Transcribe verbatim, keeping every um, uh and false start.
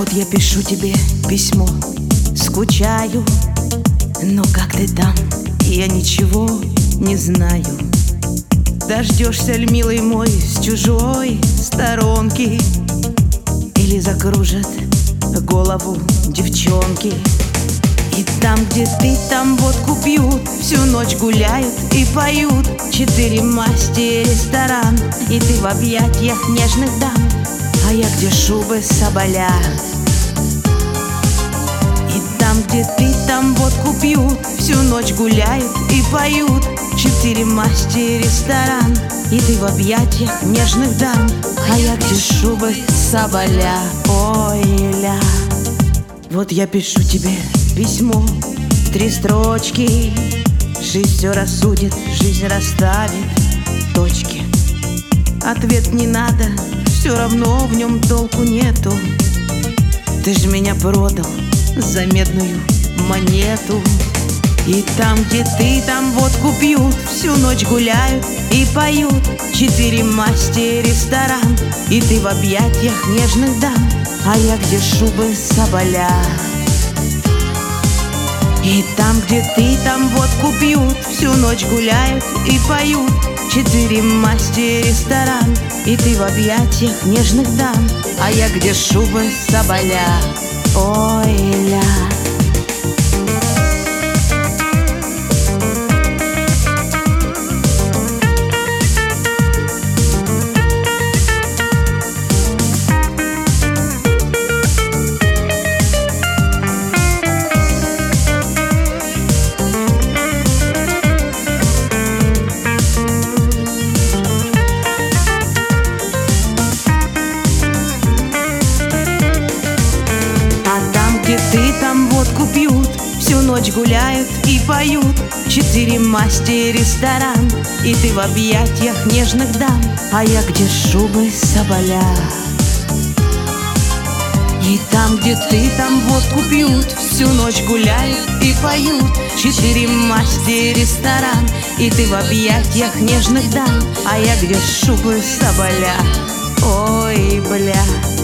Вот я пишу тебе письмо, скучаю, но как ты там, я ничего не знаю. Дождешься ли, милый мой, с чужой сторонки, или закружат голову девчонки? И там, где ты, там водку пьют, всю ночь гуляют и поют. Четыре масти ресторан, и ты в объятиях нежных дам. А я где шубы соболя. И там, где ты, там водку пьют, всю ночь гуляют и поют. Четыре масти ресторан, и ты в объятиях нежных дам. А я где шубы соболя. Ой-ля. Вот я пишу тебе письмо, три строчки. Жизнь все рассудит, жизнь расставит точки. Ответ не надо, все равно в нем толку нету. Ты ж меня продал за медную монету. И там, где ты, там водку пьют, всю ночь гуляют и поют. Четыре масти ресторан, и ты в объятиях нежных дам. А я где шубы соболя. И там, где ты, там водку пьют, всю ночь гуляют и поют. Четыре масти ресторан, и ты в объятиях нежных дам. А я где шубы соболя. Ой-ля. Ты там водку пьют, всю ночь гуляют и поют. Четыре масти ресторан, и ты в объятиях нежных дам. А я где шубы соболя. И там, где ты, там водку пьют, всю ночь гуляют и поют. Четыре масти ресторан, и ты в объятиях нежных дам. А я где шубы соболя. Ой, бля.